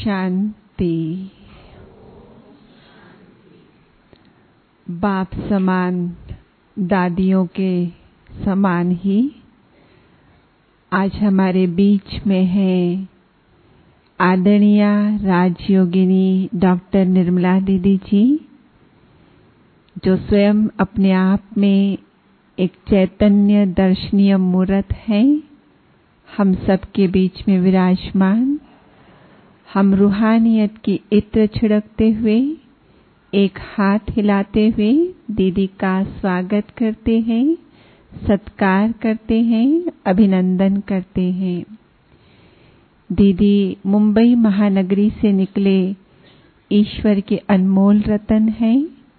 शांति। बाप समान, दादियों के समान ही आज हमारे बीच में है आदरणीय राजयोगिनी डॉक्टर निर्मला दीदी जी, जो स्वयं अपने आप में एक चैतन्य दर्शनीय मूर्त है। हम सबके बीच में विराजमान, हम रूहानियत की इत्र छिड़कते हुए, एक हाथ हिलाते हुए दीदी का स्वागत करते हैं, सत्कार करते हैं, अभिनंदन करते हैं। दीदी मुंबई महानगरी से निकले ईश्वर के अनमोल रतन हैं।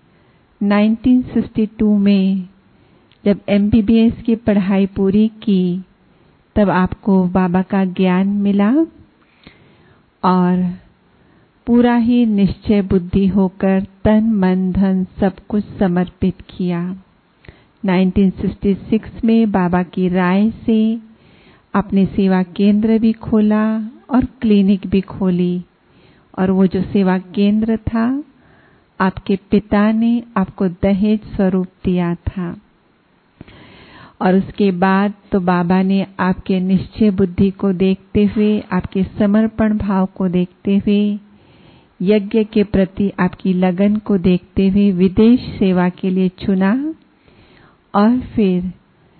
1962 में जब MBBS की पढ़ाई पूरी की, तब आपको बाबा का ज्ञान मिला और पूरा ही निश्चय बुद्धि होकर तन मन धन सब कुछ समर्पित किया। 1966 में बाबा की राय से आपने सेवा केंद्र भी खोला और क्लिनिक भी खोली, और वो जो सेवा केंद्र था, आपके पिता ने आपको दहेज स्वरूप दिया था। और उसके बाद तो बाबा ने आपके निश्चय बुद्धि को देखते हुए, आपके समर्पण भाव को देखते हुए, यज्ञ के प्रति आपकी लगन को देखते हुए विदेश सेवा के लिए चुना। और फिर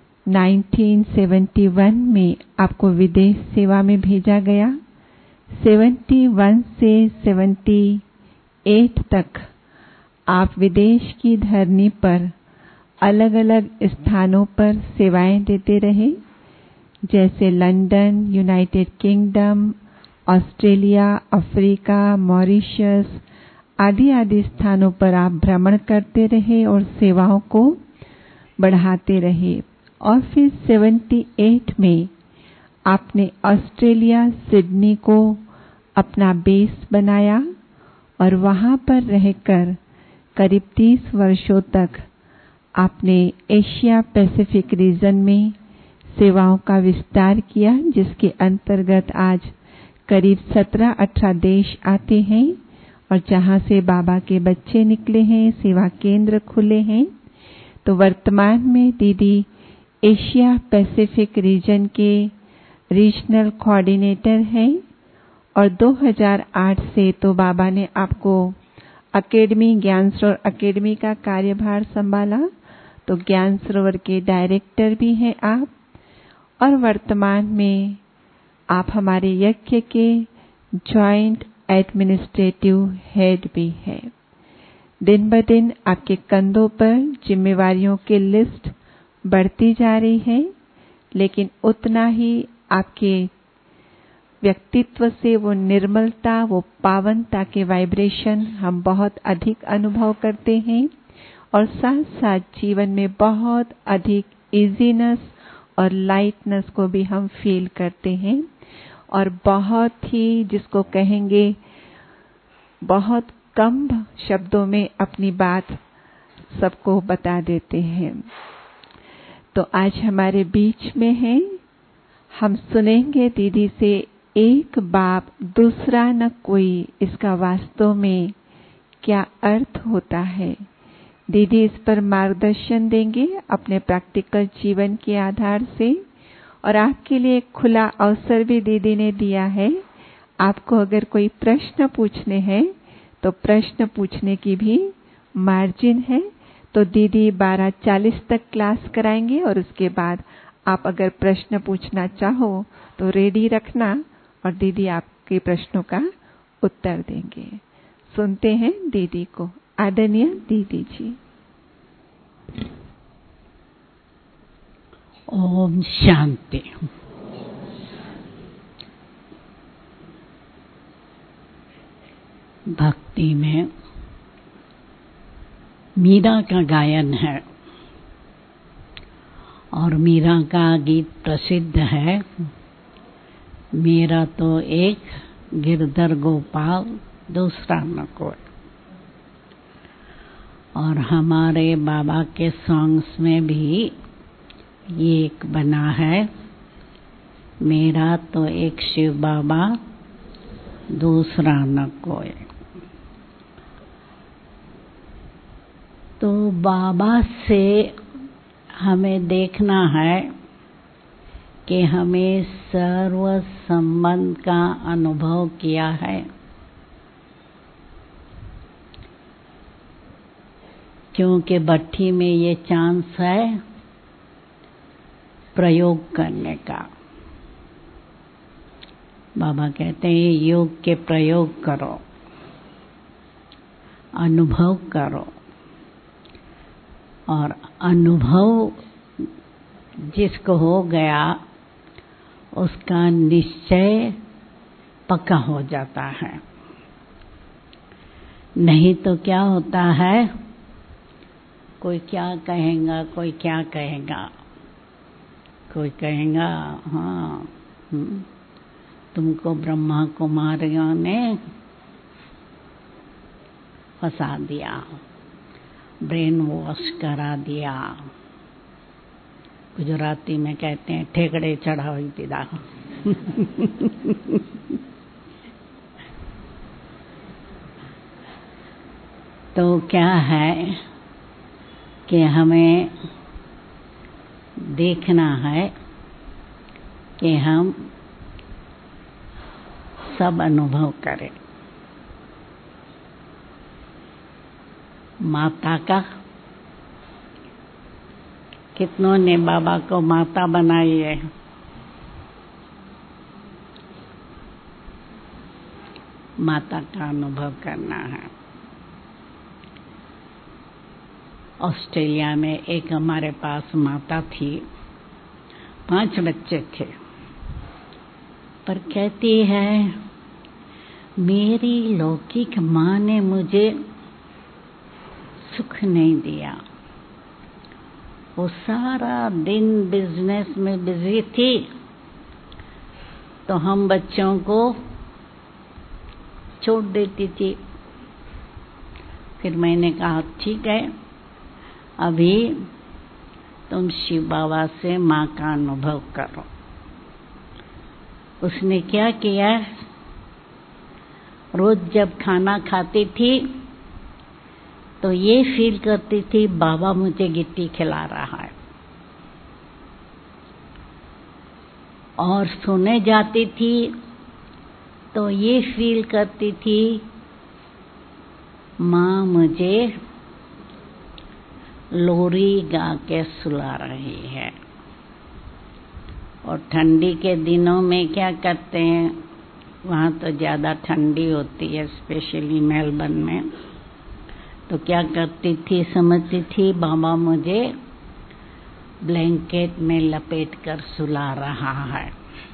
1971 में आपको विदेश सेवा में भेजा गया। 71 से 78 तक आप विदेश की धरनी पर अलग अलग स्थानों पर सेवाएं देते रहे, जैसे London, United Kingdom, Australia, Africa, Mauritius आदि आदि स्थानों पर आप भ्रमण करते रहे और सेवाओं को बढ़ाते रहे। और फिर 78 में आपने ऑस्ट्रेलिया सिडनी को अपना बेस बनाया और वहां पर रहकर करीब 30 वर्षों तक आपने एशिया पैसिफिक रीजन में सेवाओं का विस्तार किया, जिसके अंतर्गत आज करीब 17-18 देश आते हैं और जहां से बाबा के बच्चे निकले हैं, सेवा केंद्र खुले हैं। तो वर्तमान में दीदी एशिया पैसिफिक रीजन के रीजनल कोऑर्डिनेटर हैं और 2008 से तो बाबा ने आपको अकेडमी, ज्ञान सरोवर अकेडमी का कार्यभार संभाला, तो ज्ञान सरोवर के डायरेक्टर भी हैं आप। और वर्तमान में आप हमारे यज्ञ के जॉइंट एडमिनिस्ट्रेटिव हेड भी हैं। दिन ब दिन आपके कंधों पर जिम्मेवारियों की लिस्ट बढ़ती जा रही है, लेकिन उतना ही आपके व्यक्तित्व से वो निर्मलता, वो पावनता के वाइब्रेशन हम बहुत अधिक अनुभव करते हैं, और साथ साथ जीवन में बहुत अधिक इजीनेस और लाइटनेस को भी हम फील करते हैं, और बहुत ही, जिसको कहेंगे, बहुत कम शब्दों में अपनी बात सबको बता देते हैं। तो आज हमारे बीच में है, हम सुनेंगे दीदी से एक बाप दूसरा न कोई, इसका वास्तव में क्या अर्थ होता है। दीदी इस पर मार्गदर्शन देंगे अपने प्रैक्टिकल जीवन के आधार से, और आपके लिए एक खुला अवसर भी दीदी ने दिया है। आपको अगर कोई प्रश्न पूछने हैं तो प्रश्न पूछने की भी मार्जिन है। तो दीदी 12:40 तक क्लास कराएंगे, और उसके बाद आप अगर प्रश्न पूछना चाहो तो रेडी रखना, और दीदी आपके प्रश्नों का उत्तर देंगे। सुनते हैं दीदी को। आदरणीय दीदी जी। ओम शांति। भक्ति में मीरा का गायन है, और मीरा का गीत प्रसिद्ध है, मेरा तो एक गिरधर गोपाल दूसरा न कोई। और हमारे बाबा के सॉन्ग्स में भी ये एक बना है, मेरा तो एक शिव बाबा दूसरा न कोई। तो बाबा से हमें देखना है कि हमें सर्व संबंध का अनुभव किया है, क्योंकि भट्ठी में ये चांस है प्रयोग करने का। बाबा कहते हैं योग के प्रयोग करो, अनुभव करो, और अनुभव जिसको हो गया उसका निश्चय पक्का हो जाता है। नहीं तो क्या होता है, कोई क्या कहेगा, कोई क्या कहेगा, कोई कहेगा हाँ तुमको ब्रह्मा कुमारियों ने फंसा दिया, ब्रेन वॉश करा दिया। गुजराती में कहते हैं ठेकड़े चढ़ावी दीदा। तो क्या है कि हमें देखना है कि हम सब अनुभव करें। माता का कितनों ने बाबा को माता बनाई है। माता का अनुभव करना है। ऑस्ट्रेलिया में एक हमारे पास माता थी, 5 बच्चे थे, पर कहती है मेरी लौकिक माँ ने मुझे सुख नहीं दिया। वो सारा दिन बिजनेस में बिजी थी, तो हम बच्चों को छोड़ देती थी। फिर मैंने कहा ठीक है, अभी तुम शिव बाबा से माँ का अनुभव करो। उसने क्या किया, रोज जब खाना खाती थी तो ये फील करती थी बाबा मुझे गिट्टी खिला रहा है, और सोने जाती थी तो ये फील करती थी माँ मुझे लोरी गा के सुला रही है। और ठंडी के दिनों में क्या करते हैं, वहाँ तो ज़्यादा ठंडी होती है, स्पेशली मेलबर्न में, तो क्या करती थी, समझती थी बाबा मुझे ब्लैंकेट में लपेट कर सुला रहा है।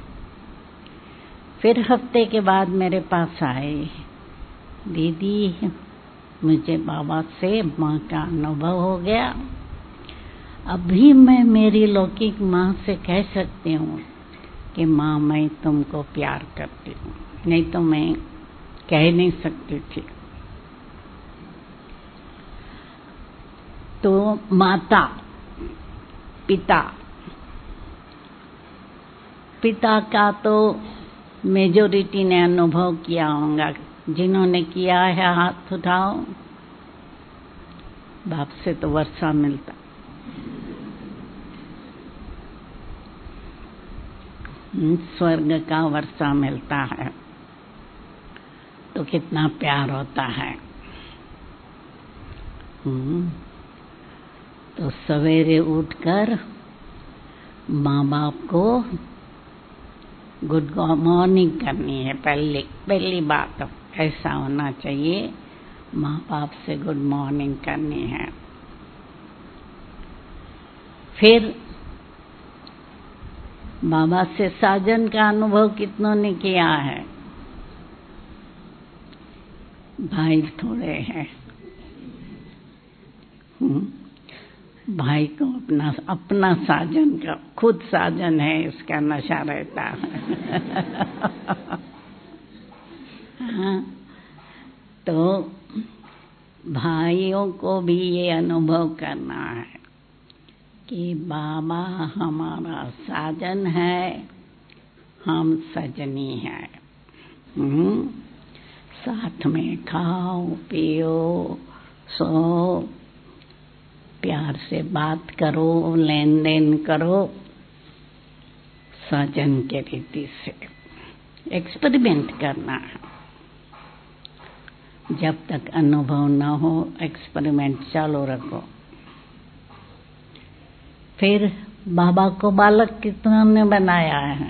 फिर हफ्ते के बाद मेरे पास आई, दीदी मुझे बाबा से माँ का अनुभव हो गया, अभी मैं मेरी लौकिक माँ से कह सकती हूँ कि माँ मैं तुमको प्यार करती हूँ, नहीं तो मैं कह नहीं सकती थी। तो माता पिता, पिता का तो मेजॉरिटी ने अनुभव किया होगा। जिन्होंने किया है हाथ उठाओ। बाप से तो वर्षा मिलता, स्वर्ग का वर्षा मिलता है, तो कितना प्यार होता है। तो सवेरे उठकर माँ बाप को गुड मॉर्निंग करनी है। पहली बात ऐसा होना चाहिए, माँ बाप से गुड मॉर्निंग करनी है। फिर बाबा से साजन का अनुभव कितनों ने किया है। भाई थोड़े हैं, भाई को अपना साजन का, खुद साजन है इसका नशा रहता है। हाँ, तो भाइयों को भी ये अनुभव करना है कि बाबा हमारा साजन है, हम सजनी हैं। साथ में खाओ पियो सो, प्यार से बात करो, लेन देन करो, सजन के रीति से एक्सपेरिमेंट करना है। जब तक अनुभव न हो एक्सपेरिमेंट चालू रखो। फिर बाबा को बालक कितना ने बनाया है?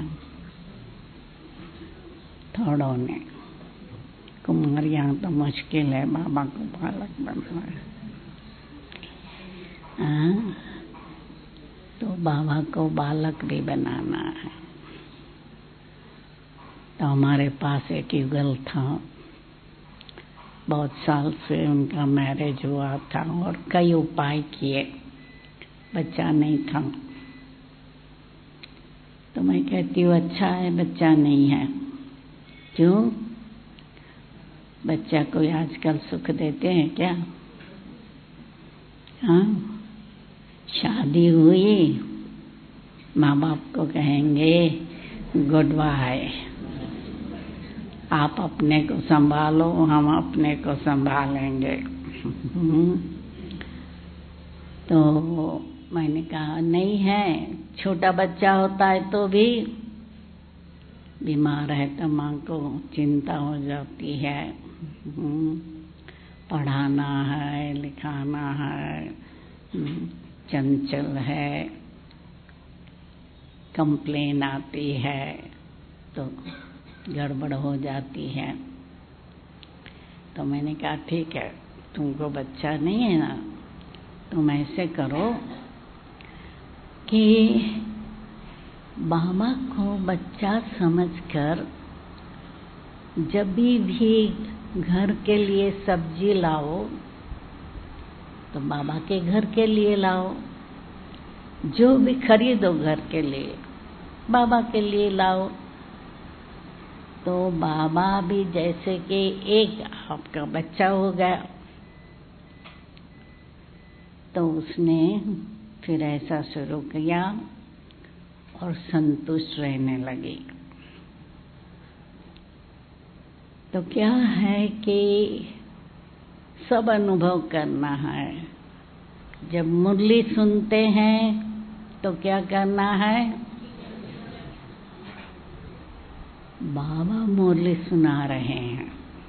थोड़ों ने। कुमारियां तो मुश्किल है बाबा को बालक बनाना। तो बाबा को बालक भी बनाना है। तो हमारे पास एक युगल था, बहुत साल से उनका मैरिज हुआ था और कई उपाय किए, बच्चा नहीं था। तो मैं कहती हूँ अच्छा है बच्चा नहीं है। क्यों? बच्चा कोई आजकल सुख देते हैं क्या? हाँ, शादी हुई, माँ बाप को कहेंगे गुड बाय, आप अपने को संभालो, हम अपने को संभालेंगे। तो मैंने कहा नहीं है, छोटा बच्चा होता है तो भी बीमार है तो माँ को चिंता हो जाती है। पढ़ाना है, लिखाना है, चंचल है, कंप्लेन आती है तो गड़बड़ हो जाती है। तो मैंने कहा ठीक है, तुमको बच्चा नहीं है ना, तुम ऐसे करो कि बाबा को बच्चा समझकर जब भी घर के लिए सब्जी लाओ तो बाबा के घर के लिए लाओ, जो भी खरीदो घर के लिए बाबा के लिए लाओ। तो बाबा भी जैसे कि एक आपका बच्चा हो गया। तो उसने फिर ऐसा शुरू किया और संतुष्ट रहने लगी। तो क्या है कि सब अनुभव करना है। जब मुरली सुनते हैं तो क्या करना है? बाबा मुरली सुना रहे हैं,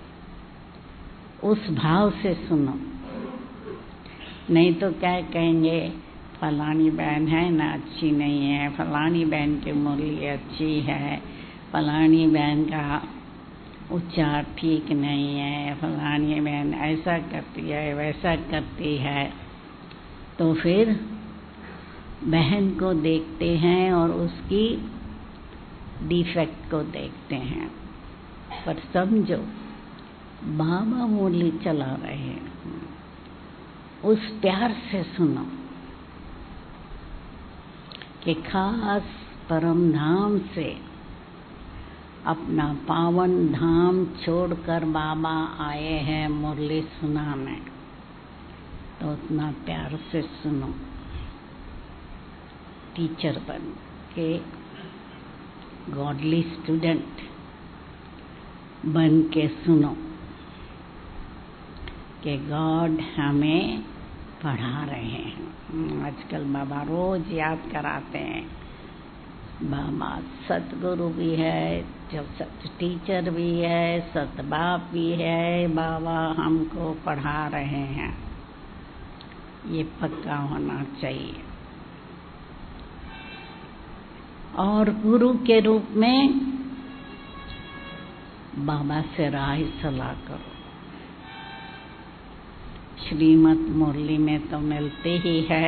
उस भाव से सुनो। नहीं तो क्या कहेंगे, फलानी बहन है ना अच्छी नहीं है, फलानी बहन की मुरली अच्छी है, फलानी बहन का उच्चार ठीक नहीं है, फलानी बहन ऐसा करती है वैसा करती है। तो फिर बहन को देखते हैं और उसकी डिफेक्ट को देखते हैं। पर समझो बाबा मुरली चला रहे हैं, उस प्यार से सुनो कि खास परम धाम से अपना पावन धाम छोड़कर बाबा आए हैं मुरली सुनाने। तो उतना प्यार से सुनो, टीचर बन के गॉडली स्टूडेंट बन के सुनो कि गॉड हमें पढ़ा रहे हैं। आजकल बाबा रोज याद कराते हैं, बाबा सतगुरु भी है, जब सत टीचर भी है, सत बाप भी है, बाबा हमको पढ़ा रहे हैं। ये पक्का होना चाहिए। और गुरु के रूप में बाबा से राह सलाह करो। श्रीमत मुरली में तो मिलते ही है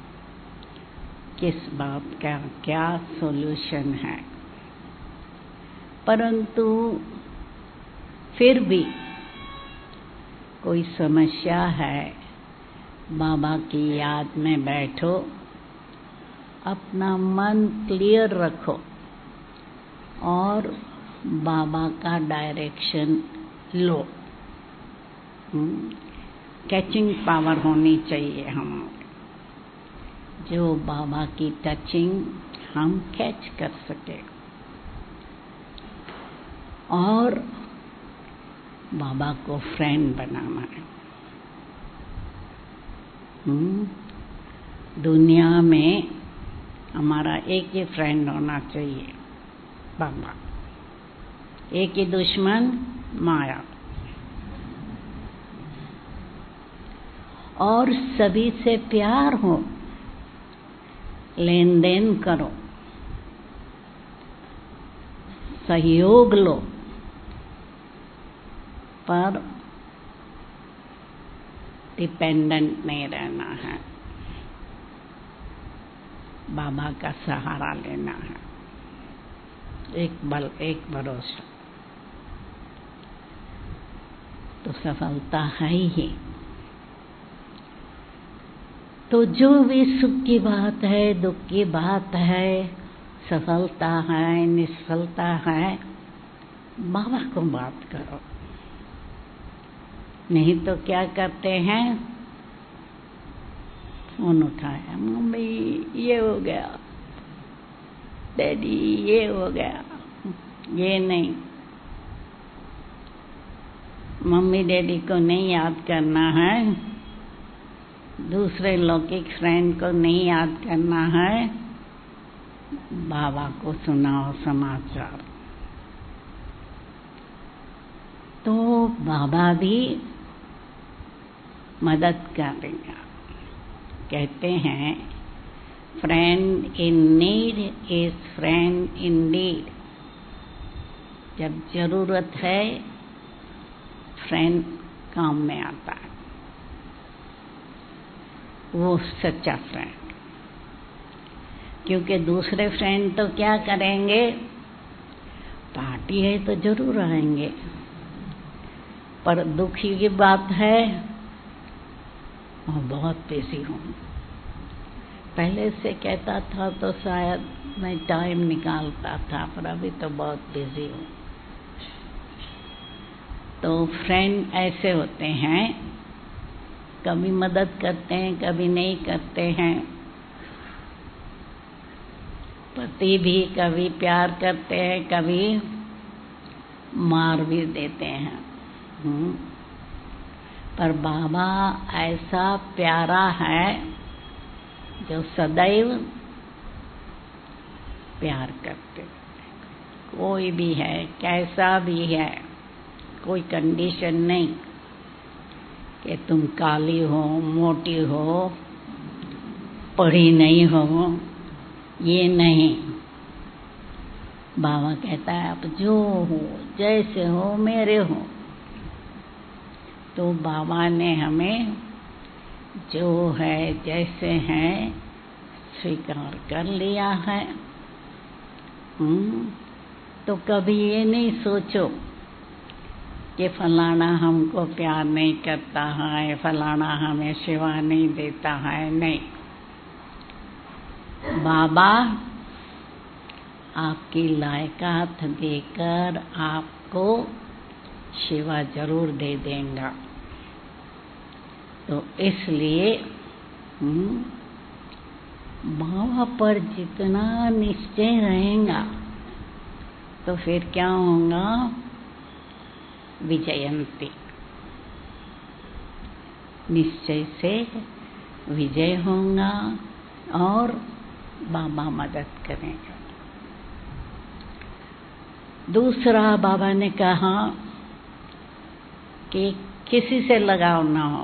किस बात का क्या सॉल्यूशन है, परंतु फिर भी कोई समस्या है, बाबा की याद में बैठो, अपना मन क्लियर रखो और बाबा का डायरेक्शन लो। कैचिंग पावर होनी चाहिए हम, जो बाबा की टचिंग हम कैच कर सके। और बाबा को फ्रेंड बनाना है। दुनिया में हमारा एक ही फ्रेंड होना चाहिए, बाबा। एक ही दुश्मन, माया। और सभी से प्यार हो, लेन देन करो, सहयोग लो, पर डिपेंडेंट नहीं रहना है। बाबा का सहारा लेना है, एक बल, एक भरोसा, तो सफलता है ही। तो जो भी सुख की बात है, दुख की बात है, सफलता है, निष्फलता है, बाबा को बात करो। नहीं तो क्या करते हैं, फोन उठाया, मम्मी ये हो गया, डैडी ये हो गया। ये नहीं, मम्मी डैडी को नहीं याद करना है, दूसरे लौकिक फ्रेंड को नहीं याद करना है, बाबा को सुनाओ समाचार। तो बाबा भी मदद करेंगे। कहते हैं friend in need is friend indeed. जब जरूरत है, फ्रेंड काम में आता है, वो सच्चा फ्रेंड। क्योंकि दूसरे फ्रेंड तो क्या करेंगे, पार्टी है तो जरूर आएंगे, पर दुखी की बात है, मैं बहुत बिजी हूँ। पहले से कहता था तो शायद मैं टाइम निकालता था, पर अभी तो बहुत बिजी हूँ। तो फ्रेंड ऐसे होते हैं, कभी मदद करते हैं, कभी नहीं करते हैं। पति भी कभी प्यार करते हैं, कभी मार भी देते हैं। पर बाबा ऐसा प्यारा है जो सदैव प्यार करते। कोई भी है, कैसा भी है, कोई कंडीशन नहीं कि तुम काली हो, मोटी हो, पढ़ी नहीं हो, ये नहीं। बाबा कहता है आप जो हो, जैसे हो, मेरे हो। तो बाबा ने हमें जो है, जैसे हैं, स्वीकार कर लिया है। तो कभी ये नहीं सोचो कि फलाना हमको प्यार नहीं करता है, फलाना हमें सेवा नहीं देता है। नहीं, बाबा आपकी लायकात देकर आपको सेवा जरूर दे देगा। तो इसलिए बाबा पर जितना निश्चय रहेगा, तो फिर क्या होगा, विजयंती। निश्चय से विजय होगा और बाबा मदद करेंगे। दूसरा, बाबा ने कहा कि किसी से लगाव ना हो,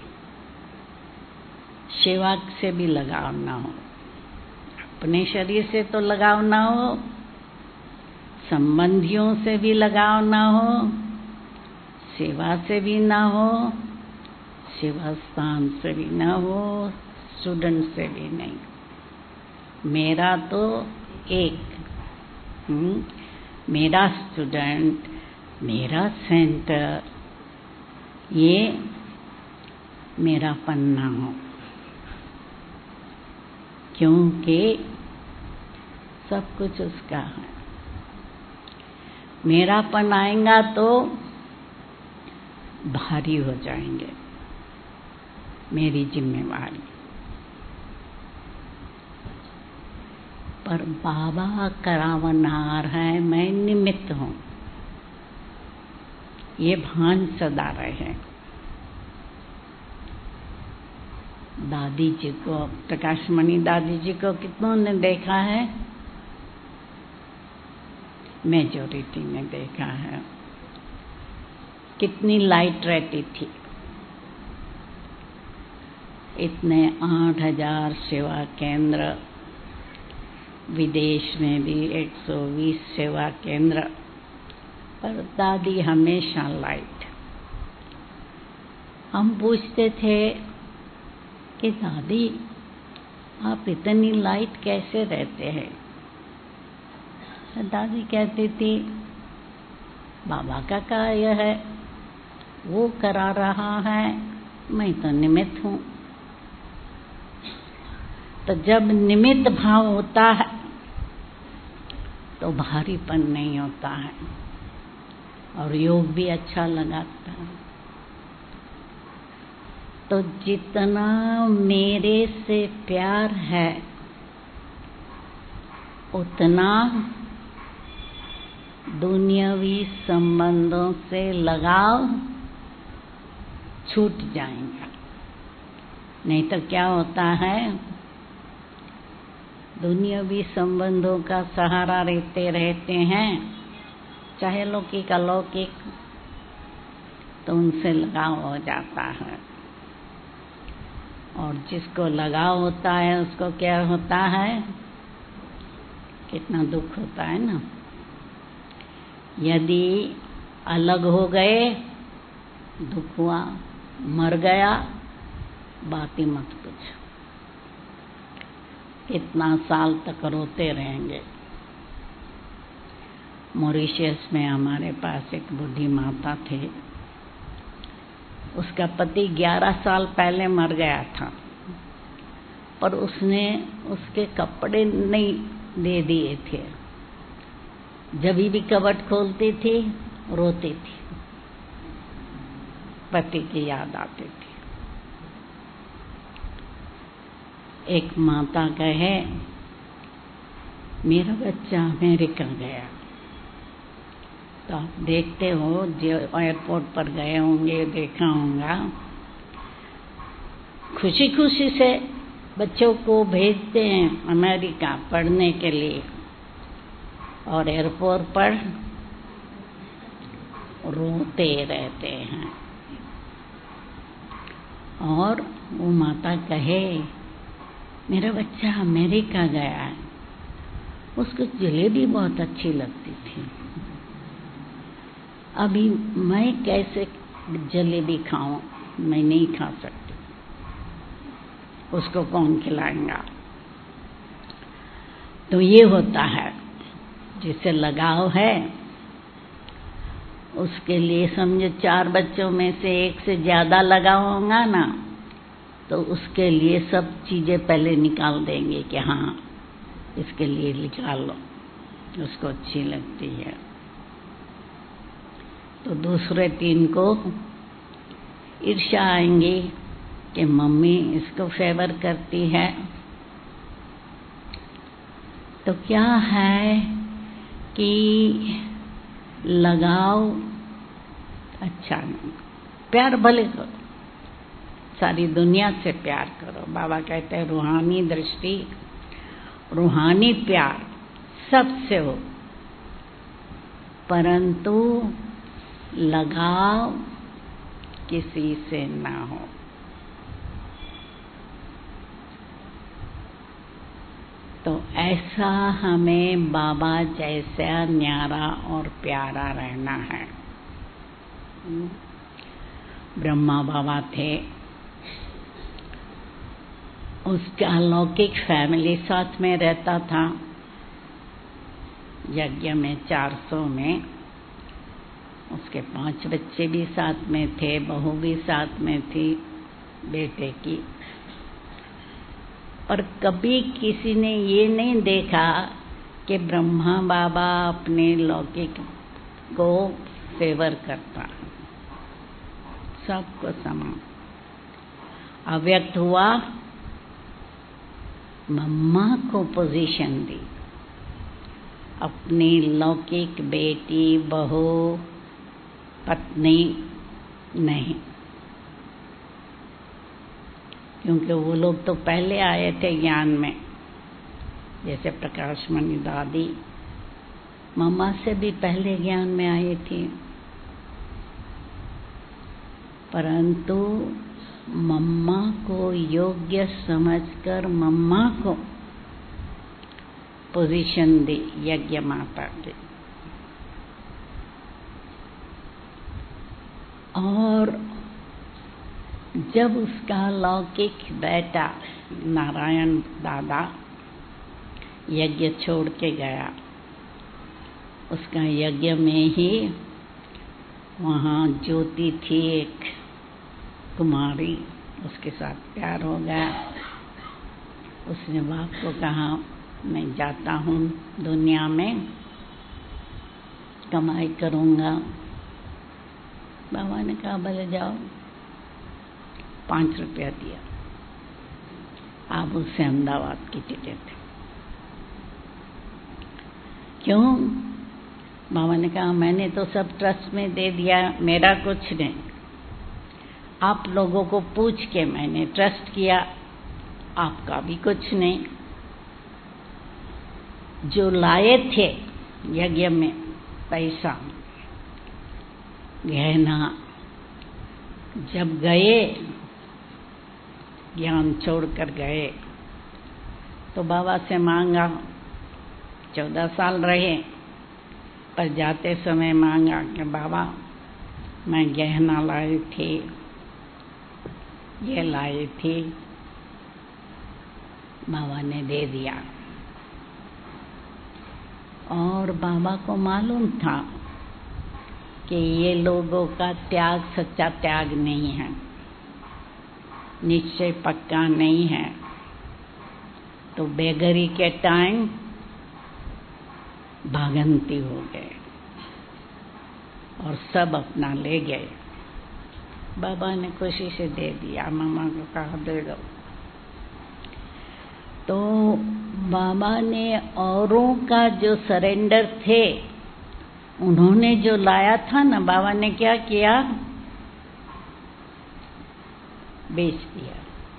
सेवा से भी लगाव ना हो। अपने शरीर से तो लगाव ना हो, संबंधियों से भी लगाव ना हो, सेवा से भी ना हो, सेवा स्थान से भी ना हो, स्टूडेंट से भी नहीं। मेरा तो एक, मेरा स्टूडेंट, मेरा सेंटर, ये मेरा पन्ना हो। क्योंकि सब कुछ उसका है। मेरापन आएगा तो भारी हो जाएंगे, मेरी जिम्मेवारी। पर बाबा करावनहार है, मैं निमित्त हूँ। ये भान सदा रहे। दादी जी को, प्रकाशमणि दादी जी को कितनों ने देखा है? मेजॉरिटी ने देखा है। कितनी लाइट रहती थी। इतने 8,000 सेवा केंद्र, विदेश में भी 120 सेवा केंद्र, पर दादी हमेशा लाइट। हम पूछते थे कि दादी आप इतनी लाइट कैसे रहते हैं? दादी कहती थी बाबा का कार्य है, वो करा रहा है, मैं तो निमित्त हूँ। तो जब निमित्त भाव होता है तो भारीपन नहीं होता है और योग भी अच्छा लगाता है। तो जितना मेरे से प्यार है उतना दुनियावी संबंधों से लगाव छूट जाएगा। नहीं तो क्या होता है, दुनियावी संबंधों का सहारा लेते रहते हैं, चाहे लौकिक अलौकिक, तो उनसे लगाव हो जाता है। और जिसको लगाव होता है उसको क्या होता है, कितना दुख होता है ना। यदि अलग हो गए दुख हुआ, मर गया बात ही मत पूछो, कितना साल तक रोते रहेंगे। मॉरिशस में हमारे पास एक बूढ़ी माता थे, उसका पति 11 साल पहले मर गया था, पर उसने उसके कपड़े नहीं दे दिए थे। जब भी कबट खोलती थी रोती थी, पति की याद आती थी। एक माता कहे मेरा बच्चा अमेरिका गया, तो आप देखते हो जो एयरपोर्ट पर गए होंगे, देखा होगा, खुशी खुशी से बच्चों को भेजते हैं अमेरिका पढ़ने के लिए, और एयरपोर्ट पर रोते रहते हैं। और वो माता कहे मेरा बच्चा अमेरिका गया है, उसको जलेबी बहुत अच्छी लगती थी, अभी मैं कैसे जलेबी खाऊं, मैं नहीं खा सकती, उसको कौन खिलाएगा। तो ये होता है, जिसे लगाव है उसके लिए समझो 4 बच्चों में से एक से ज्यादा लगाव होगा ना, तो उसके लिए सब चीजें पहले निकाल देंगे कि हाँ इसके लिए निकाल लो, उसको अच्छी लगती है। तो दूसरे 3 को ईर्ष्या आएंगी कि मम्मी इसको फेवर करती है। तो क्या है कि लगाव अच्छा नहीं, प्यार भले करो, सारी दुनिया से प्यार करो। बाबा कहते हैं रूहानी दृष्टि, रूहानी प्यार सबसे हो, परंतु लगाव किसी से ना हो। तो ऐसा हमें बाबा जैसा न्यारा और प्यारा रहना है। ब्रह्मा बाबा थे, उसका अलौकिक फैमिली साथ में रहता था, यज्ञ में 400 में उसके 5 बच्चे भी साथ में थे, बहू भी साथ में थी बेटे की। पर कभी किसी ने ये नहीं देखा कि ब्रह्मा बाबा अपने लौकिक को फेवर करता, सबको समान। अव्यक्त हुआ, मम्मा को पोजीशन दी, अपनी लौकिक बेटी बहू पत्नी नहीं, क्योंकि वो लोग तो पहले आए थे ज्ञान में, जैसे प्रकाशमणि दादी मम्मा से भी पहले ज्ञान में आई थी, परंतु मम्मा को योग्य समझकर मम्मा को पोजीशन दी यज्ञ माता की। और जब उसका लौकिक बेटा नारायण दादा यज्ञ छोड़ के गया, उसका यज्ञ में ही वहाँ ज्योति थी एक कुमारी, उसके साथ प्यार हो गया। उसने बाप को कहा मैं जाता हूँ दुनिया में, कमाई करूँगा। बाबा ने कहा भले जाओ। 5 रुपया दिया, आप उससे अहमदाबाद की टिकट। क्यों? बाबा ने कहा मैंने तो सब ट्रस्ट में दे दिया, मेरा कुछ नहीं। आप लोगों को पूछ के मैंने ट्रस्ट किया, आपका भी कुछ नहीं। जो लाए थे यज्ञ में पैसा गहना, जब गए ज्ञान छोड़कर गए तो बाबा से मांगा। 14 साल रहे, पर जाते समय मांगा कि बाबा मैं गहना लाई थी, ये लाई थी। बाबा ने दे दिया। और बाबा को मालूम था कि ये लोगों का त्याग सच्चा त्याग नहीं है, निश्चय पक्का नहीं है। तो बेगरी के टाइम भागंती हो गए और सब अपना ले गए। बाबा ने खुशी से दे दिया, मामा को कहा दे दो। तो बाबा ने औरों का जो सरेंडर थे, उन्होंने जो लाया था ना, बाबा ने क्या किया? बेच दिया।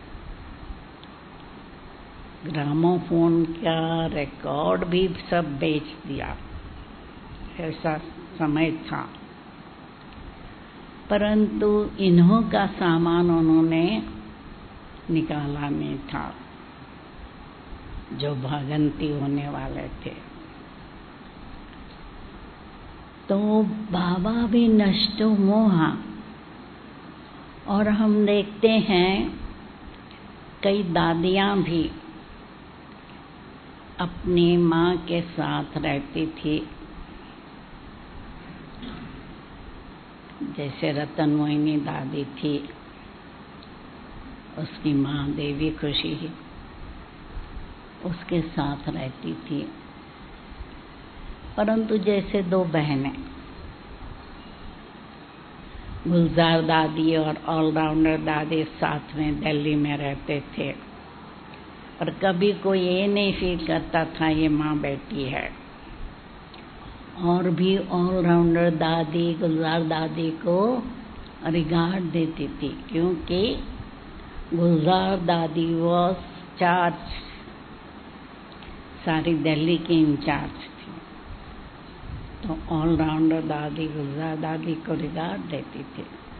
ग्रामोफोन का रिकॉर्ड भी सब बेच दिया, ऐसा समय था। परंतु इन्हों का सामान उन्होंने निकाला नहीं था, जो भागंती होने वाले थे। तो बाबा भी नष्टो मोहा। और हम देखते हैं कई दादियाँ भी अपनी माँ के साथ रहती थी, जैसे रतन मोहिनी दादी थी, उसकी माँ देवी खुशी उसके साथ रहती थी। परंतु जैसे 2 बहनें, गुलजार दादी और ऑलराउंडर दादी साथ में दिल्ली में रहते थे, और कभी कोई ये नहीं फील करता था ये माँ बेटी है। और भी ऑलराउंडर दादी गुलजार दादी को रिगार्ड देती थी, क्योंकि गुलजार दादी वॉज चार्ज, सारी दिल्ली की इंचार्ज थी। तो ऑलराउंडर दादी गुलजार दादी को रिगार्ड देती थी।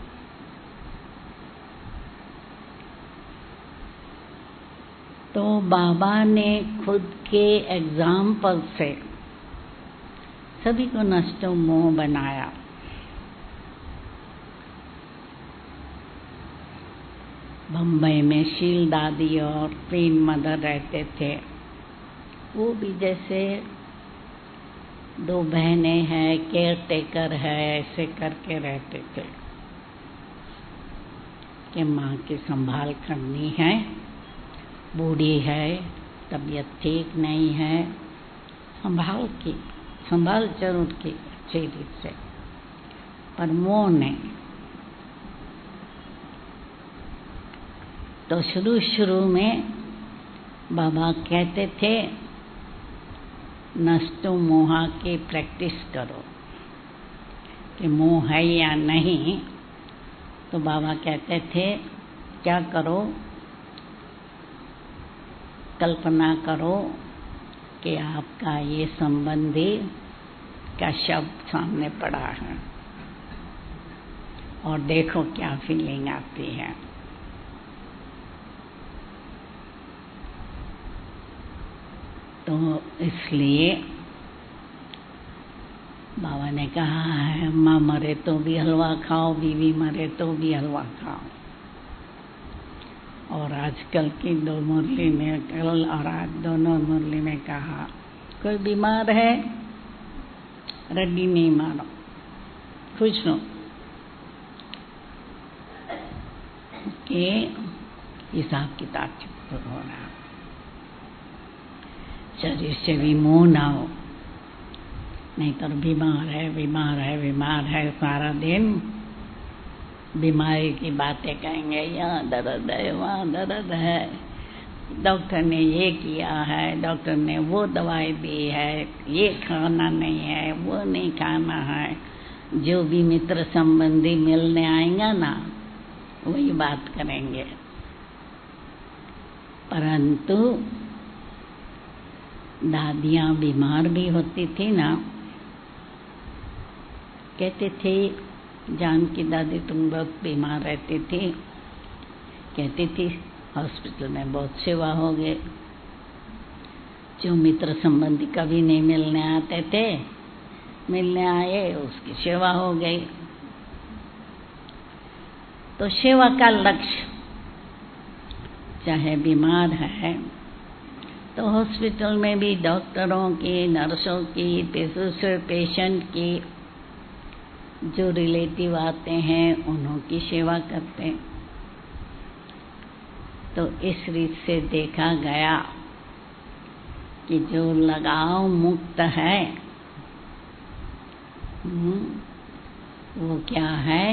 तो बाबा ने खुद के एग्जाम्पल से सभी को नष्टो मोह बनाया। बम्बई में शील दादी और क्वीन मदर रहते थे। वो भी जैसे 2 बहनें हैं, केयर टेकर है, ऐसे करके रहते थे कि माँ की संभाल करनी है, बूढ़ी है, तबीयत ठीक नहीं है, संभाल जरूर की अच्छी रीत से, पर मोह नहीं। तो शुरू में बाबा कहते थे नष्टो मोहा की प्रैक्टिस करो, कि मुंह है या नहीं, तो बाबा कहते थे क्या करो, कल्पना करो कि आपका ये संबंधी का शब्द सामने पड़ा है और देखो क्या फीलिंग आती है। तो इसलिए बाबा ने कहा है, माँ मरे तो भी हलवा खाओ, बीवी मरे तो भी हलवा खाओ। और आजकल की दो मुरली में, कल और आज दोनों मुरली में कहा, कोई बीमार है रड्डी नहीं मारो, खुश हो कि हिसाब किताब चुप हो रहा, शरीर से भी मोह ना हो, नहीं तो बीमार है बीमार है बीमार है, सारा दिन बीमारी की बातें कहेंगे, यहाँ दर्द है वहाँ दर्द है, डॉक्टर ने ये किया है, डॉक्टर ने वो दवाई दी है, ये खाना नहीं है वो नहीं खाना है। जो भी मित्र संबंधी मिलने आएंगे ना वही बात करेंगे। परंतु दादियाँ बीमार भी होती थी ना, कहते थे जानकी दादी तुम बहुत बीमार रहती थी, कहती थी हॉस्पिटल में बहुत सेवा हो गए, जो मित्र संबंधी कभी नहीं मिलने आते थे मिलने आए, उसकी सेवा हो गई। तो सेवा का लक्ष्य, चाहे बीमार है तो हॉस्पिटल में भी डॉक्टरों की, नर्सों की, दूसरे पेशेंट की, जो रिलेटिव आते हैं उन्हों की सेवा करते हैं। तो इस रीत से देखा गया कि जो लगाव मुक्त है वो क्या है,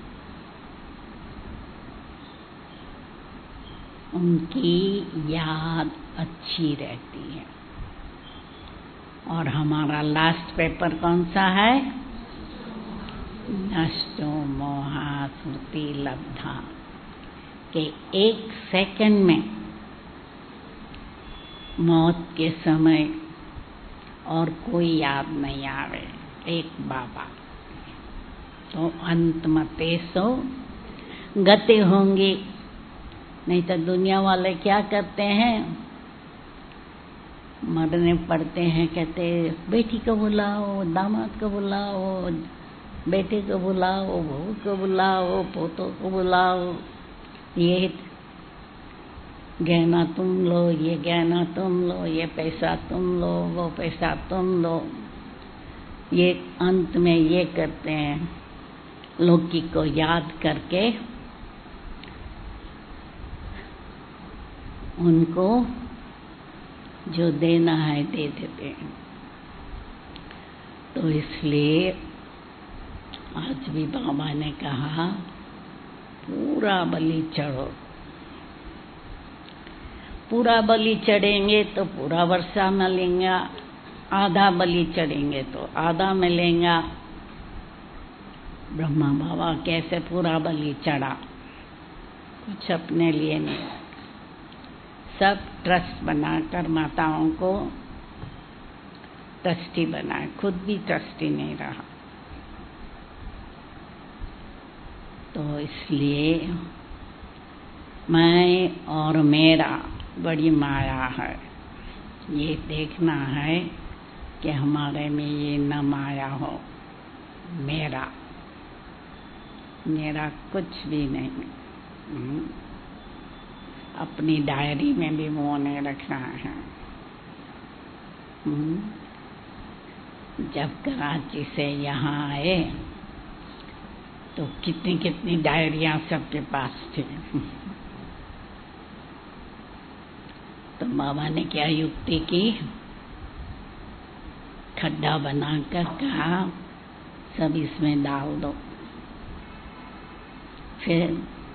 उनकी याद अच्छी रहती है। और हमारा लास्ट पेपर कौन सा है, नष्टो मोहा स्मृति लब्धा, के एक सेकंड में मौत के समय और कोई याद नहीं आवे, एक बाबा। तो अंत मते सो गति होंगी। नहीं तो दुनिया वाले क्या करते हैं, मरने पड़ते हैं, कहते बेटी को बुलाओ, दामाद को बुलाओ, बेटे को बुलाओ, बहू को बुलाओ, पोतों को बुलाओ, ये गहना तुम लो, ये गहना तुम लो, ये पैसा तुम लो, वो पैसा तुम लो। ये अंत में ये करते हैं, लौकी को याद करके उनको जो देना है दे देते हैं। तो इसलिए आज भी बाबा ने कहा पूरा बलि चढ़ो। पूरा बलि चढ़ेंगे तो पूरा वर्षा मिलेगा, आधा बलि चढ़ेंगे तो आधा मिलेगा। ब्रह्मा बाबा कैसे पूरा बलि चढ़ा, कुछ अपने लिए नहीं, सब ट्रस्ट बनाकर माताओं को ट्रस्टी बनाए, खुद भी ट्रस्टी नहीं रहा। तो इसलिए मैं और मेरा बड़ी माया है, ये देखना है कि हमारे में ये न माया हो। मेरा कुछ भी नहीं, अपनी डायरी में भी मुँह नहीं रखना है। जब कराची से यहाँ आए तो कितनी कितनी डायरियाँ सबके पास थी। तो बाबा ने क्या युक्ति की, खड्डा बनाकर कहा सब इसमें डाल दो, फिर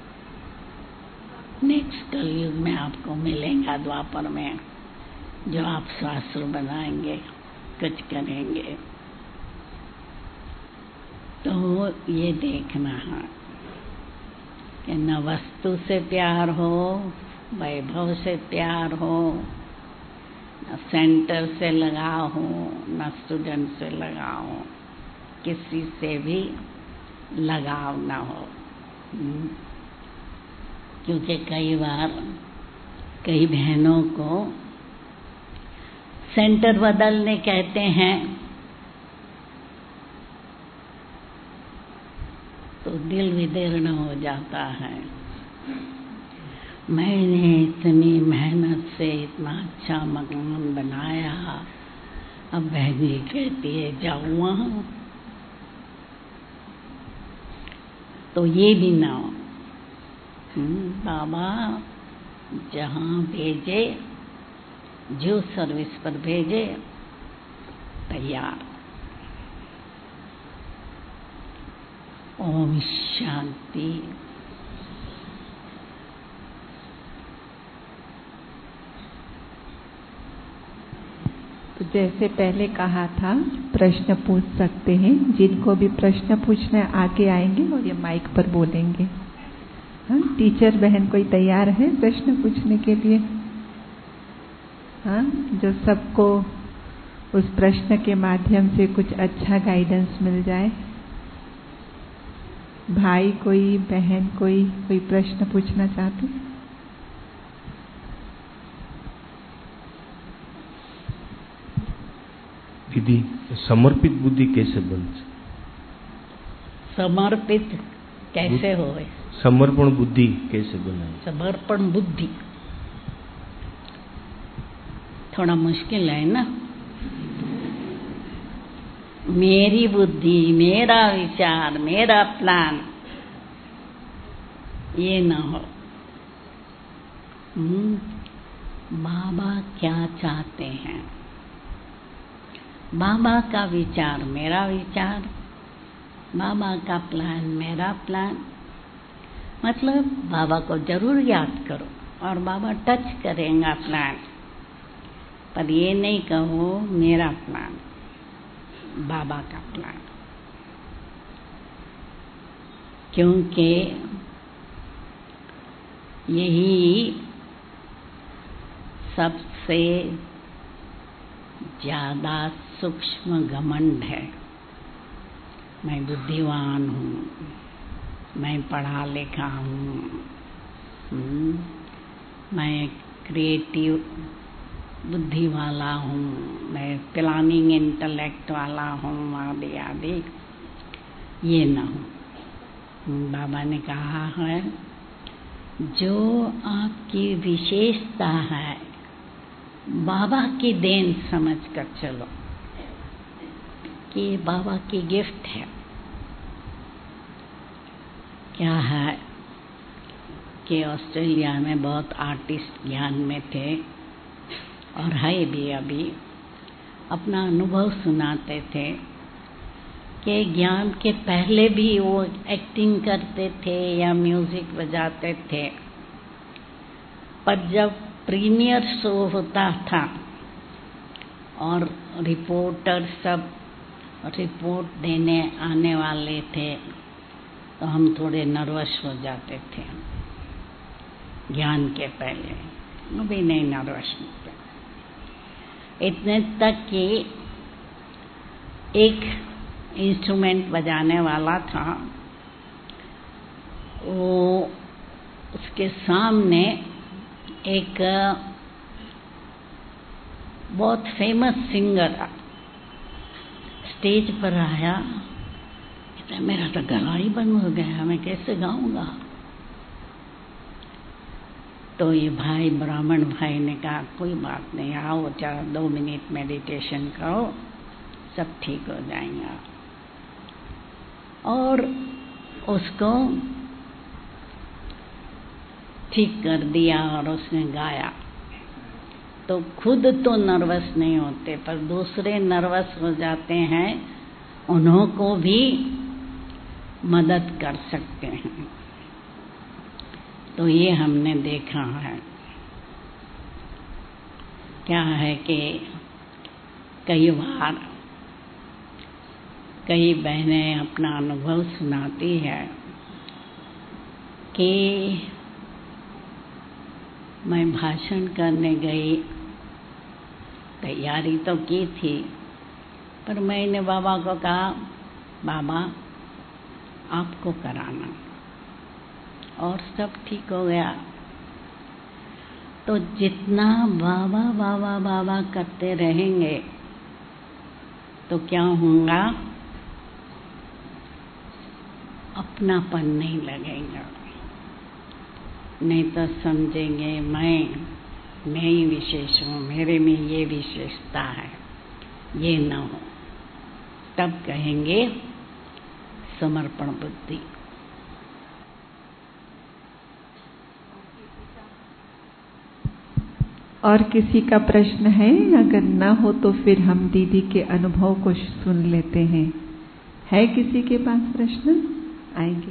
नेक्स्ट कलयुग में आपको मिलेगा द्वापर में, जो आप शास्त्र बनाएंगे, कुछ करेंगे। तो ये देखना है कि न वस्तु से प्यार हो, वैभव से प्यार हो, न सेंटर से लगाव हो, न स्टूडेंट से लगाव हो, किसी से भी लगाव न हो। क्योंकि कई बार कई बहनों को सेंटर बदलने कहते हैं तो दिल विदीर्ण हो जाता है। मैंने इतनी मेहनत से इतना अच्छा मकान बनाया, अब बहन जी कहती है जाऊँ वहाँ, तो ये भी ना हो। बाबा जहाँ भेजे, जो सर्विस पर भेजे, तैयार। ओम शांति। तो जैसे पहले कहा था, प्रश्न पूछ सकते हैं। जिनको भी प्रश्न पूछना है आगे आएंगे और ये माइक पर बोलेंगे। हाँ, टीचर बहन कोई तैयार है प्रश्न पूछने के लिए? हाँ, जो सबको उस प्रश्न के माध्यम से कुछ अच्छा गाइडेंस मिल जाए। भाई कोई, बहन कोई प्रश्न पूछना चाहते? दीदी, समर्पित बुद्धि कैसे बन? समर्पित कैसे होए? समर्पण बुद्धि कैसे बनाए? समर्पण बुद्धि थोड़ा मुश्किल है ना। मेरी बुद्धि, मेरा विचार, मेरा प्लान, ये ना हो। बाबा क्या चाहते हैं? बाबा का विचार मेरा विचार, बाबा का प्लान मेरा प्लान। मतलब बाबा को जरूर याद करो और बाबा टच करेगा प्लान, पर ये नहीं कहो मेरा प्लान, बाबा का प्लान। क्योंकि यही सबसे ज्यादा सूक्ष्म घमंड है। मैं बुद्धिवान हूँ, मैं पढ़ा लिखा हूँ, मैं क्रिएटिव बुद्धि वाला हूँ, मैं प्लानिंग इंटेलेक्ट वाला हूँ, आदि आदि। ये ना हो। बाबा ने कहा है जो आपकी विशेषता है बाबा की देन समझ कर चलो कि ये बाबा की गिफ्ट है। क्या है कि ऑस्ट्रेलिया में बहुत आर्टिस्ट ज्ञान में थे और है भी, अभी अपना अनुभव सुनाते थे कि ज्ञान के पहले भी वो एक्टिंग करते थे या म्यूजिक बजाते थे, पर जब प्रीमियर शो होता था और रिपोर्टर सब रिपोर्ट देने आने वाले थे तो हम थोड़े नर्वस हो जाते थे। ज्ञान के पहले अभी नहीं नर्वस होते। इतने तक कि एक इंस्ट्रूमेंट बजाने वाला था, वो उसके सामने एक बहुत फेमस सिंगर स्टेज पर आया। मेरा तो गला ही बंद हो गया, मैं कैसे गाऊंगा। तो ये भाई, ब्राह्मण भाई ने कहा कोई बात नहीं, आओ 2 मिनट मेडिटेशन करो, सब ठीक हो जाएगा। और उसको ठीक कर दिया और उसने गाया। तो खुद तो नर्वस नहीं होते, पर दूसरे नर्वस हो जाते हैं, उन्हों को भी मदद कर सकते हैं। तो ये हमने देखा है। क्या है कि कई बार कई बहनें अपना अनुभव सुनाती है कि मैं भाषण करने गई, तैयारी तो की थी, पर मैंने बाबा को कहा, बाबा आपको कराना, और सब ठीक हो गया। तो जितना बाबा बाबा बाबा करते रहेंगे तो क्या होगा, अपनापन नहीं लगेगा, नहीं तो समझेंगे मैं ही विशेष हूँ, मेरे में ये विशेषता है, ये न हो, तब कहेंगे समर्पण बुद्धि। और किसी का प्रश्न है? अगर ना हो तो फिर हम दीदी के अनुभव को सुन लेते हैं। है किसी के पास प्रश्न? आएंगे।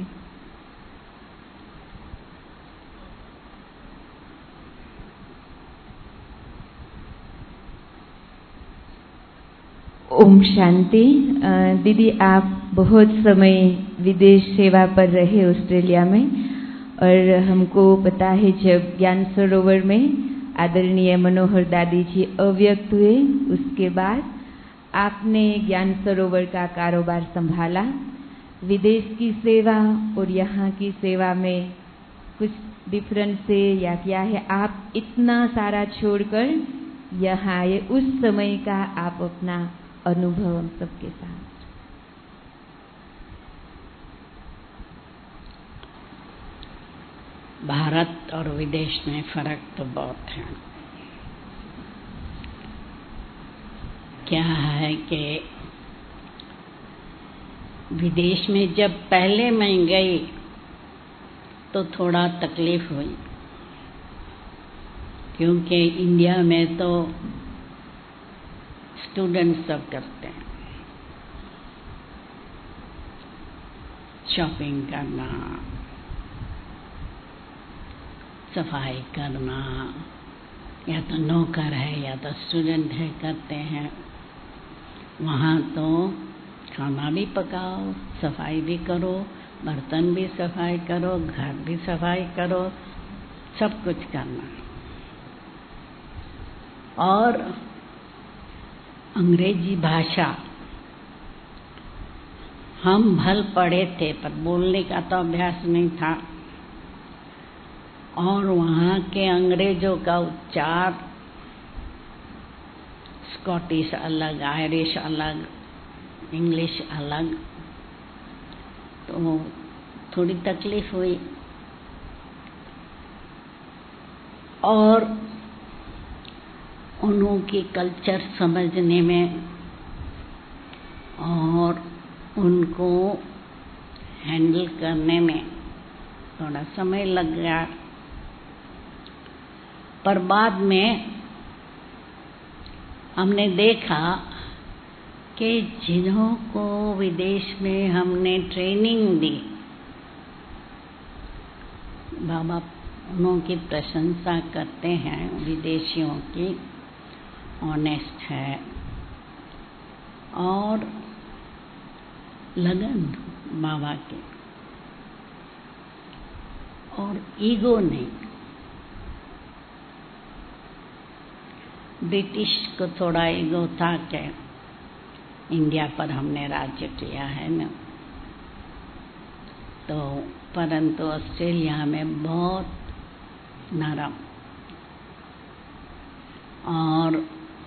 ओम शांति। दीदी, आप बहुत समय विदेश सेवा पर रहे ऑस्ट्रेलिया में, और हमको पता है जब ज्ञान सरोवर में आदरणीय मनोहर दादी जी अव्यक्त हुए, उसके बाद आपने ज्ञान सरोवर का कारोबार संभाला। विदेश की सेवा और यहाँ की सेवा में कुछ डिफरेंस है या क्या है? आप इतना सारा छोड़कर यहाँ आए, उस समय का आप अपना अनुभव हम सबके साथ। भारत और विदेश में फर्क तो बहुत है। क्या है कि विदेश में जब पहले मैं गई तो थोड़ा तकलीफ हुई, क्योंकि इंडिया में तो स्टूडेंट सब करते हैं, शॉपिंग करना, सफाई करना, या तो नौकर है या तो स्टूडेंट है करते हैं। वहाँ तो खाना भी पकाओ, सफाई भी करो, बर्तन भी सफाई करो, घर भी सफाई करो, सब कुछ करना। और अंग्रेजी भाषा हम भल पढ़े थे, पर बोलने का तो अभ्यास नहीं था। और वहाँ के अंग्रेजों का उच्चार स्कॉटिश अलग, आयरिश अलग, इंग्लिश अलग, तो थोड़ी तकलीफ हुई। और उन्हों की कल्चर समझने में और उनको हैंडल करने में थोड़ा समय लग गया। पर बाद में हमने देखा कि जिन्हों को विदेश में हमने ट्रेनिंग दी, बाबा उन्हों की प्रशंसा करते हैं, विदेशियों की, ऑनेस्ट है और लगन बाबा की, और ईगो नहीं। ब्रिटिश को थोड़ा ईगो था कि इंडिया पर हमने राज्य किया है ना, तो परंतु ऑस्ट्रेलिया में बहुत नरम और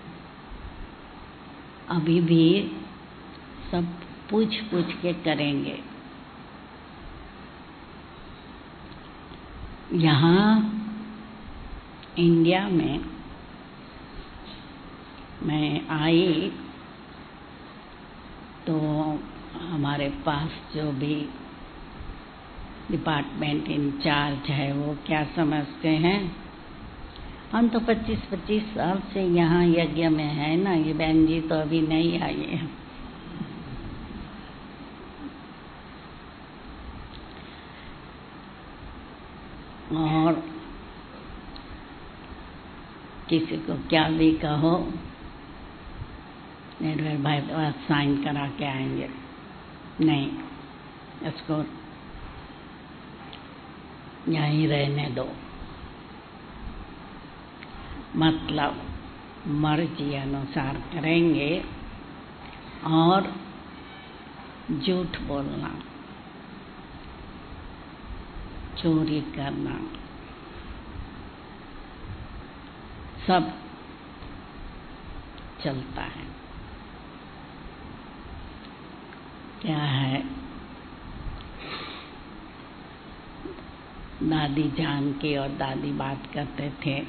अभी भी सब पूछ पूछ के करेंगे। यहाँ इंडिया में मैं आई तो हमारे पास जो भी डिपार्टमेंट इंचार्ज है वो क्या समझते हैं, हम तो 25-25 साल से यहाँ यज्ञ में है ना, ये बहन जी तो अभी नहीं आई है। और किसी को क्या भी कहो, निर्भय भाई साइन करा के आएंगे। नहीं, इसको यहीं रहने दो, मतलब मर्जी अनुसार करेंगे और झूठ बोलना, चोरी करना, सब चलता है। क्या है, दादी जान की और दादी बात करते थे,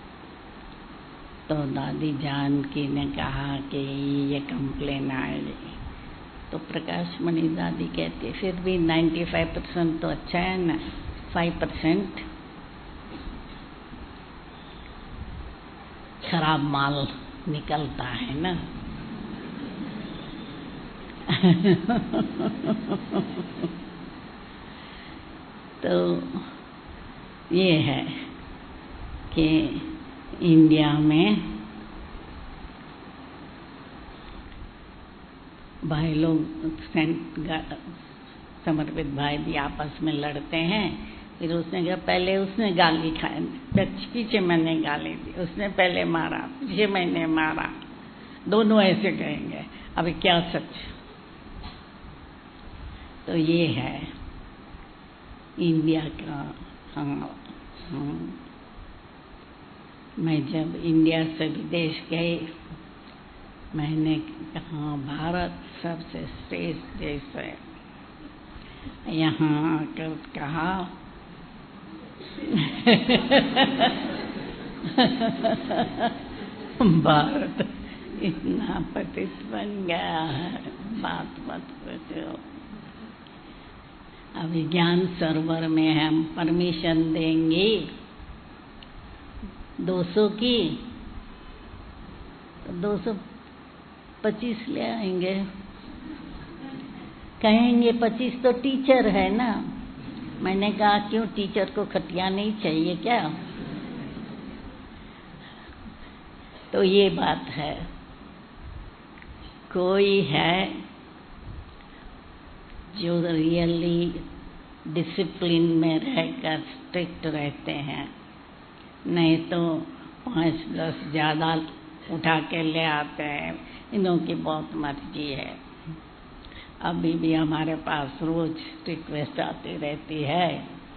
तो दादी जान की ने कहा कि ये कंप्लेन आए, तो प्रकाश मणि दादी कहती फिर भी 95% तो अच्छा है ना, 5% खराब माल निकलता है ना। तो ये है कि इंडिया में भाई लोग समर्पित भाई भी आपस में लड़ते हैं, फिर उसने कहा पहले उसने गाली खाई, पीछे मैंने गाली दी, उसने पहले मारा, पीछे मैंने मारा, दोनों ऐसे कहेंगे, अभी क्या सच। तो ये है इंडिया का। मैं जब इंडिया से विदेश गई, मैंने कहा भारत सबसे श्रेष्ठ देश है, यहाँ आकर कहा भारत इतना पतित बन गया है, बात मत पूछो। अभी ज्ञान सरोवर में हम परमिशन देंगे 200 की, तो 225 ले आएंगे, कहेंगे 25 तो टीचर है ना। मैंने कहा क्यों, टीचर को खटिया नहीं चाहिए क्या? तो ये बात है, कोई है जो रियली डिसिप्लिन में रहकर स्ट्रिक्ट रहते हैं, नहीं तो 5-10 ज़्यादा उठा के ले आते हैं, इन्हों की बहुत मर्जी है। अभी भी हमारे पास रोज रिक्वेस्ट आती रहती है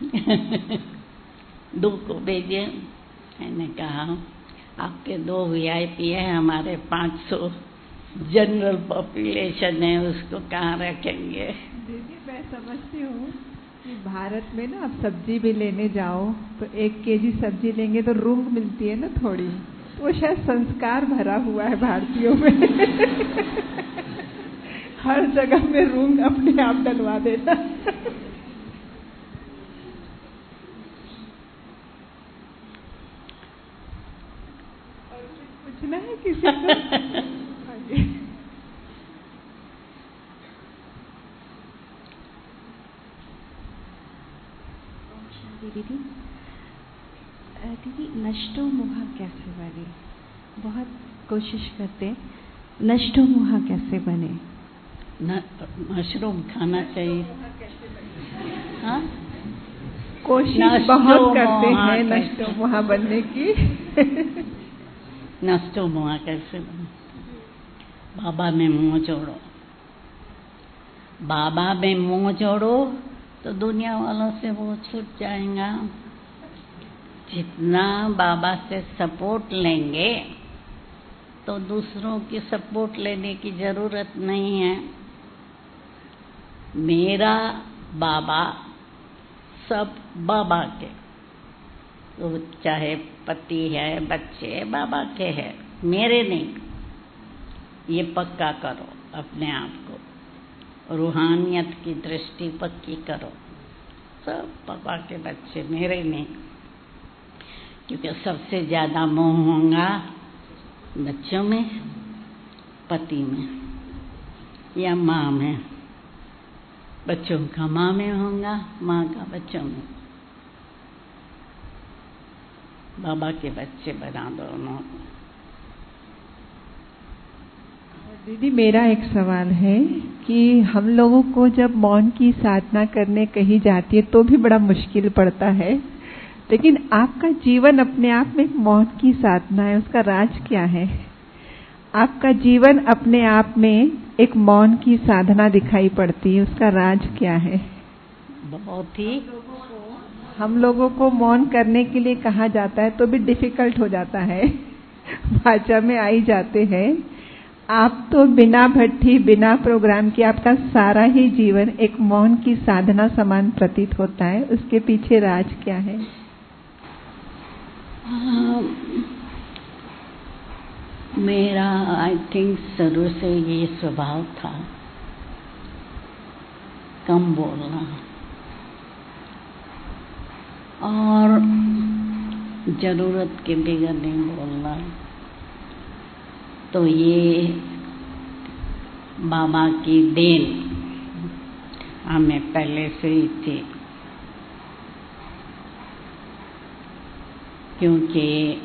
2 को भेजे। मैंने कहा आपके 2 VIP है, हमारे 500 जनरल पॉपुलेशन है, उसको कहाँ रखेंगे? दीदी मैं समझती हूँ कि भारत में ना आप सब्जी भी लेने जाओ तो 1 केजी सब्जी लेंगे तो रूंग मिलती है ना थोड़ी, वो शायद संस्कार भरा हुआ है भारतीयों में। हर जगह में रूंग अपने आप डलवा देना। और पूछना है किसी को? दीदी नष्टो मोहा कैसे बने? बहुत कोशिश करते, नष्टो मोहा कैसे बने? मशरूम खाना चाहिए। हाँ, कोशिश बहुत करते हैं नष्टो मोहा बनने की। नष्टो मोहा कैसे बने? बाबा में मुंह जोड़ो, बाबा में मुंह जोड़ो तो दुनिया वालों से वो छूट जाएगा। जितना बाबा से सपोर्ट लेंगे तो दूसरों की सपोर्ट लेने की जरूरत नहीं है। मेरा बाबा सब बाबा के, तो चाहे पति है बच्चे बाबा के हैं, मेरे नहीं। ये पक्का करो अपने आप को, रूहानियत की दृष्टि पक्की करो। सब पापा के बच्चे, मेरे नहीं, क्योंकि सबसे ज्यादा मोह होगा बच्चों में, पति में या माँ में। बच्चों का माँ में होगा, माँ का बच्चों में। बाबा के बच्चे बना दो उन्होंने। दीदी, मेरा एक सवाल है कि हम लोगों को जब मौन की साधना करने कही जाती है तो भी बड़ा मुश्किल पड़ता है, लेकिन आपका जीवन अपने आप में एक मौन की साधना है, उसका राज क्या है? आपका जीवन अपने आप में एक मौन की साधना दिखाई पड़ती है, उसका राज क्या है? बहुत ही हम लोगों को मौन करने के लिए कहा जाता है तो भी डिफिकल्ट हो जाता है, भाषा में आई जाते हैं। आप तो बिना भट्ठी बिना प्रोग्राम के आपका सारा ही जीवन एक मौन की साधना समान प्रतीत होता है, उसके पीछे राज क्या है? मेरा आई थिंक शुरू से ये स्वभाव था कम बोलना और जरूरत के बगैर नहीं बोलना। तो ये बाबा की देन हमें पहले से ही थी, क्योंकि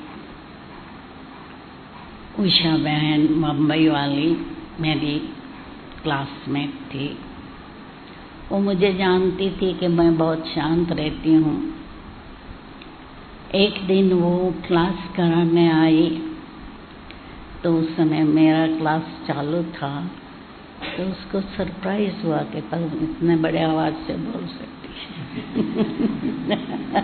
उषा बहन मुंबई वाली मेरी क्लासमेट थी, वो मुझे जानती थी कि मैं बहुत शांत रहती हूँ। एक दिन वो क्लास कराने आई तो उस समय मेरा क्लास चालू था, तो उसको सरप्राइज हुआ कि तुम इतने बड़े आवाज से बोल सकती है।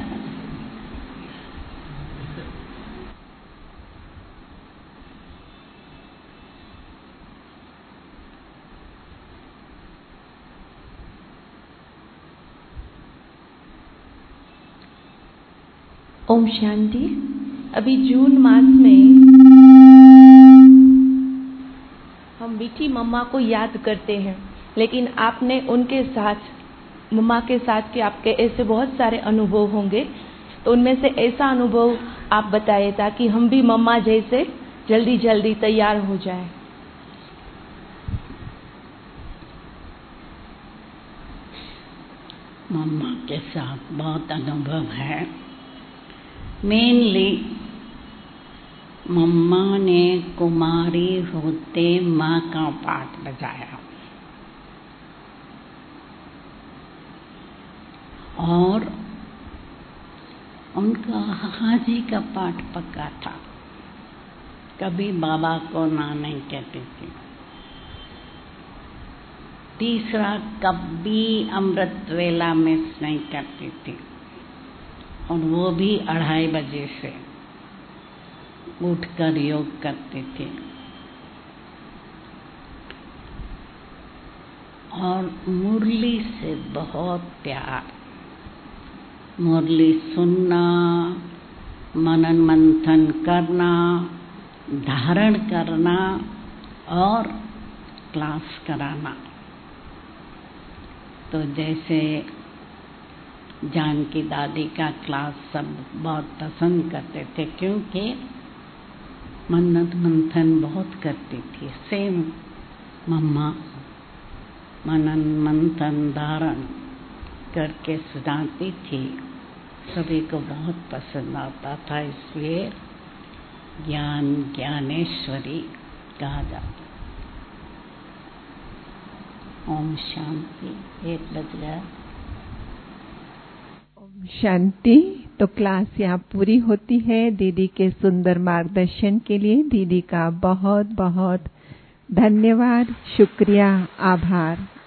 ओम शांति। अभी जून मास में हम मीठी मम्मा को याद करते हैं, लेकिन आपने उनके साथ मम्मा के साथ के आपके ऐसे बहुत सारे अनुभव होंगे, तो उनमें से ऐसा अनुभव आप बताइए ताकि हम भी मम्मा जैसे जल्दी जल्दी तैयार हो जाए। मम्मा के साथ बहुत अनुभव है। मेनली मम्मा ने कुमारी होते माँ का पाठ बजाया और उनका हाजी का पाठ पक्का था, कभी बाबा को ना नहीं कहती थी। तीसरा, कभी अमृत वेला मिस नहीं करती थी, और वो भी 2:30 बजे से उठकर योग करती थी। और मुरली से बहुत प्यार, मुरली सुनना, मनन मंथन करना, धारण करना और क्लास कराना। तो जैसे जानकी दादी का क्लास सब बहुत पसंद करते थे, क्योंकि मनन मंथन बहुत करती थी। सेम मम्मा मनन मंथन धारण करके सुनाती थी, सभी को बहुत पसंद आता था, इसलिए ज्ञान ज्ञानेश्वरी कहा जाता। ओम शांति। 1 बज गया। ओम शांति। तो क्लास यहाँ पूरी होती है। दीदी के सुंदर मार्गदर्शन के लिए दीदी का बहुत बहुत धन्यवाद, शुक्रिया, आभार।